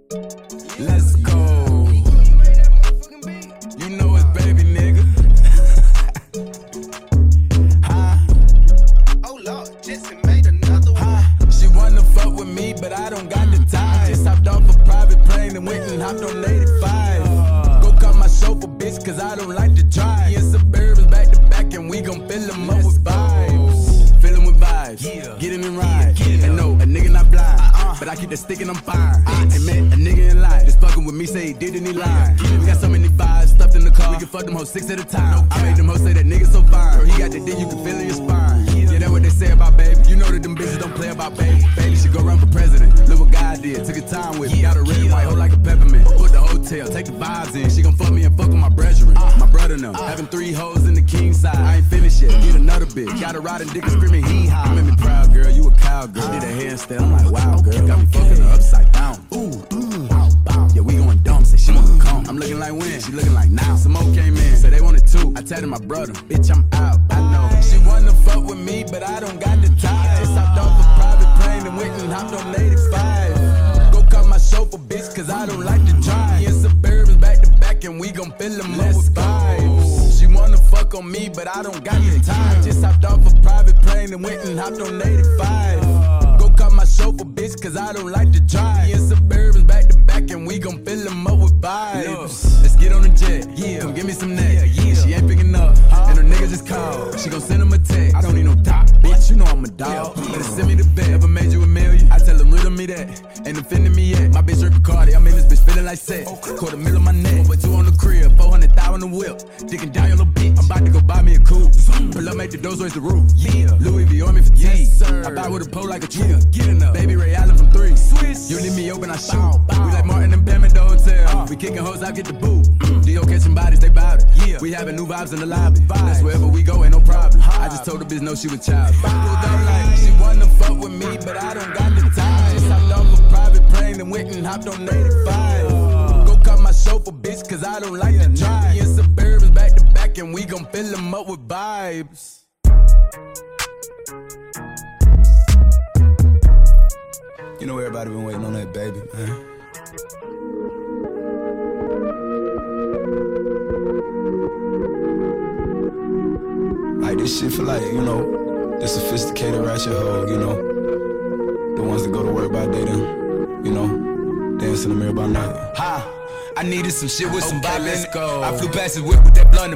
Let's go. You know it's baby, nigga. Oh Lord, Jesse made another one. She wanna fuck with me, but I don't got the time. Just hopped off a private plane and went and hopped on 85. Go cut my chauffeur, bitch, cause I don't like to drive. In Suburbans back to back, and we gon' fill them up with vibes. Fill them with vibes, get in and ride. And no, a nigga not blind, but I keep the stick and I'm fine. I ain't met a nigga in life, just fucking with me, say he did and he lied. We got so many vibes stuffed in the car, we can fuck them hoes 6 at a time. I made them hoes say that nigga so fine, girl, he got the dick, you can feel in your spine. Yeah, that's what they say about baby. You know that them bitches don't play about baby. Baby should go run for president. Look what God did, took his time with me. Got a red and white hoe like a peppermint. Put the hotel, take the vibes in. She gon' fuck me and fuck with my brethren. My brother now, having 3 hoes in the king side. I ain't finished yet, need another bitch. Got a riding dick and screaming hee-haw. You made me proud, girl, you a cowgirl. Did a handstand, I'm like, wow, girl. Got me fucking her upside down. Yeah, we going dumb, say she wanna come. I'm looking like when, she looking like now. Some more came in, said they wanted 2. I tatted my brother, bitch, I'm out, I know. She wanna fuck with me, but I don't got the time. Just hopped off a private plane and went and hopped on 85. Go cut my chauffeur, bitch, cause I don't like to drive. In Suburbans back to back, and we gon' fill them up with vibes. She wanna fuck on me, but I don't got the time. Just hopped off a private plane and went and hopped on 85. Go cut my chauffeur, bitch, cause I don't like to drive. In Suburbans back to back, and we gon' fill them up with vibes. Let's get on the jet, come give me some neck. She ain't picking up, and her nigga just called. She gon' send him a text. I don't need no top, bitch, you know I'm a dog. Better send me the bet. Ever made you $1 million? I tell him riddle me that. Ain't offending me yet. My bitch Rick Cardi, I'm in this bitch feeling like sex. $250,000 on my neck, but 2 on the crib, 400,000 on the whip. Digging down your little bitch. I'm about to go buy me a coupe. Pull up, make the doors raise the roof. Louis V on me for 10. I buy with a pole like a tree. Baby Ray Allen from 3. You leave me open, I shoot. We like Martin and Pam at the hotel. We kicking hoes out, get the boot. D.O. catching bodies, they bout it. We having new vibes in the lobby. That's wherever we go, ain't no problem. I just told the bitch no, she was child. She wanna fuck with me, but I don't got the time. Just hopped off a private plane and went and hopped on 85. Go cut my chauffeur, bitch, cause I don't like to drive. In Suburbans back to back, and we gon' fill them up with vibes. You know everybody been waiting on that baby, man. Like this shit for like, you know, the sophisticated ratchet hoe, you know. The ones that go to work by day then, you know, dance in the mirror by night. I needed some shit with some vibe. Let's go. I flew past his whip with that blunt